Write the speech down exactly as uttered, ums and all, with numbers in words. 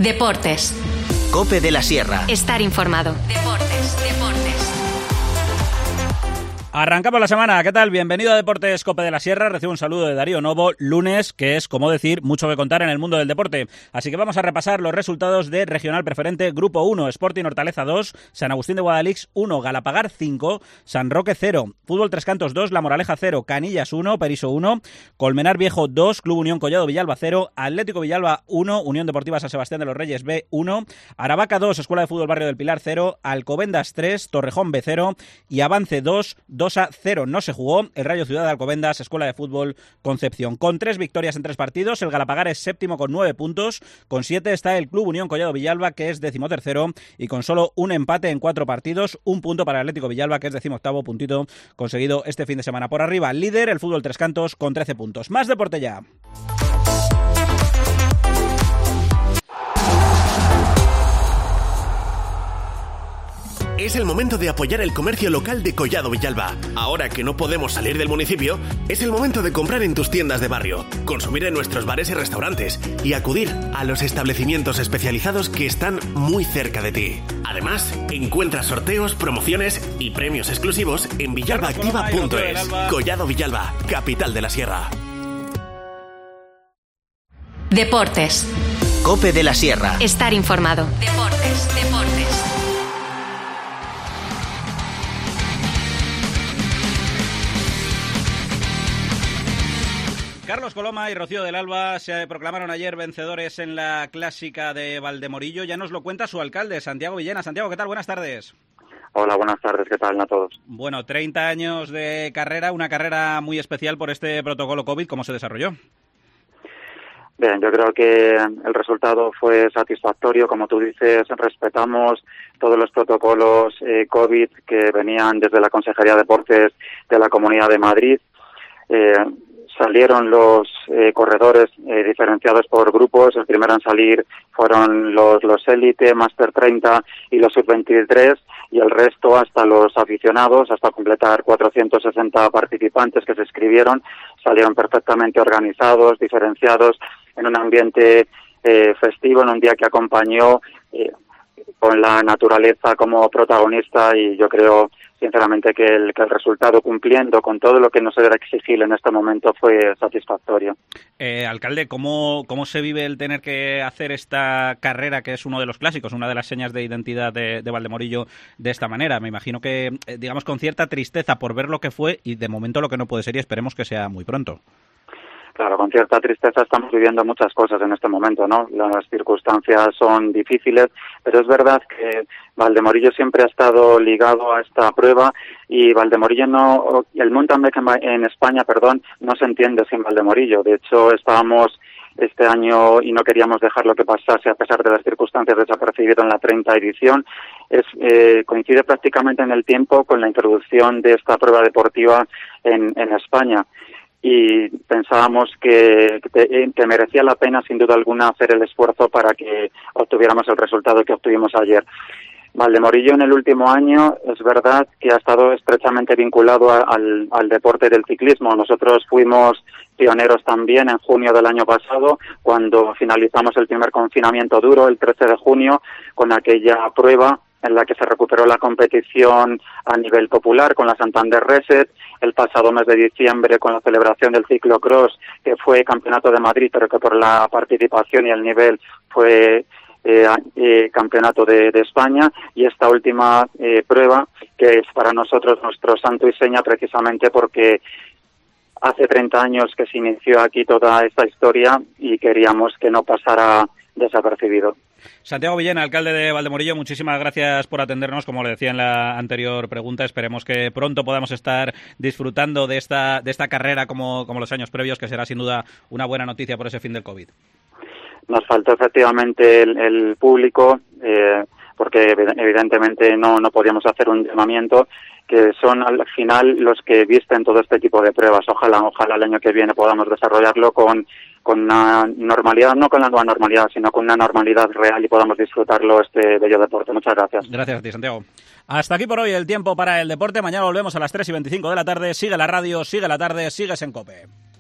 Deportes. COPE de la Sierra. Estar informado. Deportes, deportes. Arrancamos la semana, ¿qué tal? Bienvenido a Deportes COPE de la Sierra, recibo un saludo de Darío Novo, lunes, que es, como decir, mucho que contar en el mundo del deporte. Así que vamos a repasar los resultados de Regional Preferente, Grupo uno, Sporting Hortaleza dos, San Agustín de Guadalix uno, Galapagar cinco, San Roque cero, Fútbol Tres Cantos dos, La Moraleja cero, Canillas uno, Periso uno, Colmenar Viejo dos, Club Unión Collado Villalba cero, Atlético Villalba uno, Unión Deportiva San Sebastián de los Reyes B uno, Aravaca dos, Escuela de Fútbol Barrio del Pilar cero, Alcobendas tres, Torrejón B cero y Avance dos, dos a cero. No se jugó el Rayo Ciudad de Alcobendas, Escuela de Fútbol Concepción. Con tres victorias en tres partidos, el Galapagar es séptimo con nueve puntos, con siete está el Club Unión Collado Villalba, que es decimotercero, y con solo un empate en cuatro partidos, un punto para el Atlético Villalba, que es decimoctavo, puntito conseguido este fin de semana. Por arriba, líder, el Fútbol Tres Cantos, con trece puntos. Más deporte ya. Es el momento de apoyar el comercio local de Collado Villalba. Ahora que no podemos salir del municipio, es el momento de comprar en tus tiendas de barrio, consumir en nuestros bares y restaurantes y acudir a los establecimientos especializados que están muy cerca de ti. Además, encuentra sorteos, promociones y premios exclusivos en villalba activa punto es. Collado Villalba, capital de la Sierra. Deportes. COPE de la Sierra. Estar informado. Deportes, deportes. Carlos Coloma y Rocío del Alba se proclamaron ayer vencedores en la clásica de Valdemorillo. Ya nos lo cuenta su alcalde, Santiago Villena. Santiago, ¿qué tal? Buenas tardes. Hola, buenas tardes. ¿Qué tal a todos? Bueno, treinta años de carrera, una carrera muy especial por este protocolo COVID. ¿Cómo se desarrolló? Bien, yo creo que el resultado fue satisfactorio. Como tú dices, respetamos todos los protocolos eh, COVID que venían desde la Consejería de Deportes de la Comunidad de Madrid. Eh, Salieron los eh, corredores eh, diferenciados por grupos. El primero en salir fueron los los élite, Máster treinta y los sub veintitrés, y el resto hasta los aficionados, hasta completar cuatrocientos sesenta participantes que se inscribieron, salieron perfectamente organizados, diferenciados, en un ambiente eh, festivo, en un día que acompañó eh, con la naturaleza como protagonista, y yo creo sinceramente que el, que el resultado, cumpliendo con todo lo que nos era exigible en este momento, fue satisfactorio. Eh, alcalde, ¿cómo, ¿cómo se vive el tener que hacer esta carrera, que es uno de los clásicos, una de las señas de identidad de, de Valdemorillo, de esta manera? Me imagino que, eh, digamos, con cierta tristeza por ver lo que fue y de momento lo que no puede ser, y esperemos que sea muy pronto. Claro, con cierta tristeza estamos viviendo muchas cosas en este momento, ¿no? Las circunstancias son difíciles, pero es verdad que Valdemorillo siempre ha estado ligado a esta prueba, y Valdemorillo no, el mountain bike en España, perdón, no se entiende sin Valdemorillo. De hecho, estábamos este año y no queríamos dejarlo que pasase a pesar de las circunstancias, desapercibido en la treinta edición. Es, eh, coincide prácticamente en el tiempo con la introducción de esta prueba deportiva en, en España. Y pensábamos que, que, que merecía la pena, sin duda alguna, hacer el esfuerzo para que obtuviéramos el resultado que obtuvimos ayer. Valdemorillo en el último año es verdad que ha estado estrechamente vinculado a, al, al deporte del ciclismo. Nosotros fuimos pioneros también en junio del año pasado, cuando finalizamos el primer confinamiento duro, el trece de junio, con aquella prueba en la que se recuperó la competición a nivel popular con la Santander Reset, el pasado mes de diciembre con la celebración del ciclocross, que fue Campeonato de Madrid, pero que por la participación y el nivel fue eh, eh, Campeonato de, de España, y esta última eh, prueba, que es para nosotros nuestro santo y seña, precisamente porque hace treinta años que se inició aquí toda esta historia y queríamos que no pasara desapercibido. Santiago Villena, alcalde de Valdemorillo, muchísimas gracias por atendernos. Como le decía en la anterior pregunta, esperemos que pronto podamos estar disfrutando de esta de esta carrera como, como los años previos, que será sin duda una buena noticia por ese fin del COVID. Nos faltó efectivamente el, el público, eh, porque evidentemente no, no podíamos hacer un llamamiento, que son al final los que visten todo este tipo de pruebas. Ojalá, ojalá el año que viene podamos desarrollarlo con con una normalidad, no con la nueva normalidad, sino con una normalidad real, y podamos disfrutarlo, este bello deporte. Muchas gracias. Gracias a ti, Santiago. Hasta aquí por hoy el tiempo para el deporte. Mañana volvemos a las tres y veinticinco de la tarde. Sigue la radio, sigue la tarde, sigues en COPE.